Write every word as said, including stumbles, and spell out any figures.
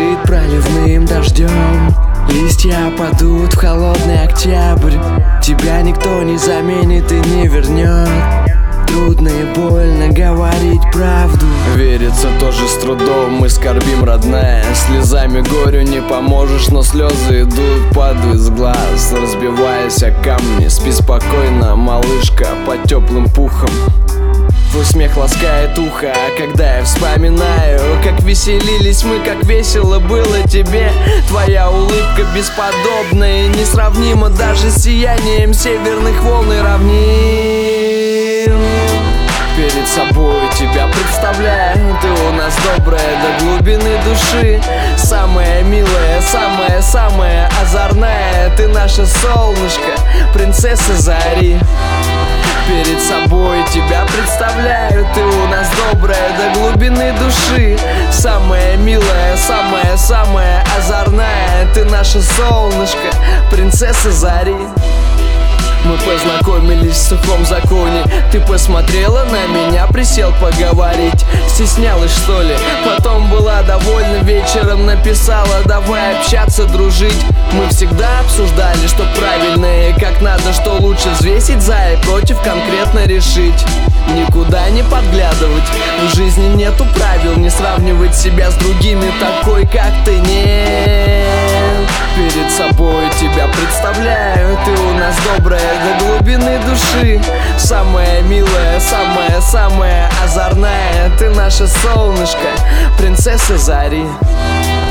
закрыт проливным дождем. Листья падут в холодный октябрь. Тебя никто не заменит и не вернет. Трудно и больно говорить правду. Верится тоже с трудом, мы скорбим, родная. Слезами горю не поможешь, но слезы идут, падают с глаз, разбиваясь о камни. Спи спокойно, малышка, под теплым пухом. Твой смех ласкает ухо, а когда я вспоминаю, как веселились мы, как весело было тебе. Твоя улыбка бесподобна и несравнима даже с сиянием северных волн и равнин. Перед собой тебя представляю, ты у нас добрая до глубины души. Самая милая, самая-самая озорная, ты наше солнышко, принцесса зари. Перед собой тебя представляю, ты у нас добрая до глубины души. Самая милая, самая-самая озорная, ты наше солнышко, принцесса зари. Мы познакомились в сухом законе. Ты посмотрела на меня, присел поговорить. Стеснялась, что ли? Потом была довольна, вечером написала: давай общаться, дружить. Мы всегда обсуждали, что правильно и как надо, что лучше взвесить за и против, конкретно решить. Никуда не подглядывать, в жизни нету правил. Не сравнивать себя с другими, такой как ты, нет. Перед собой тебя представляю, ты у нас добрая до глубины души. Самая милая, самая-самая озорная, ты наше солнышко, принцесса зари.